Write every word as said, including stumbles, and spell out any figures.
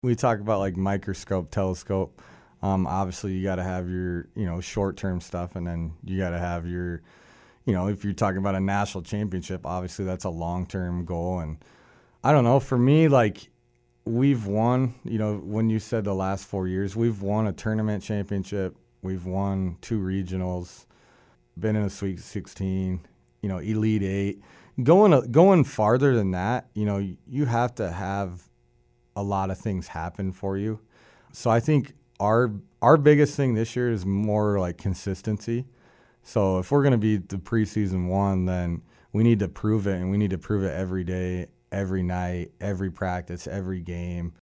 we talk about like microscope, telescope. Um, obviously, you got to have your, you know, short term stuff, and then you got to have your, you know, if you're talking about a national championship, obviously that's a long term goal. And I don't know, for me, like we've won, you know, when you said the last four years, we've won a tournament championship, we've won two regionals, been in a Sweet sixteen, you know, Elite Eight. Going going farther than that, you know, you have to have a lot of things happen for you. So I think our our biggest thing this year is more like consistency. So if we're going to be the preseason one, then we need to prove it, and we need to prove it every day, every night, every practice, every game.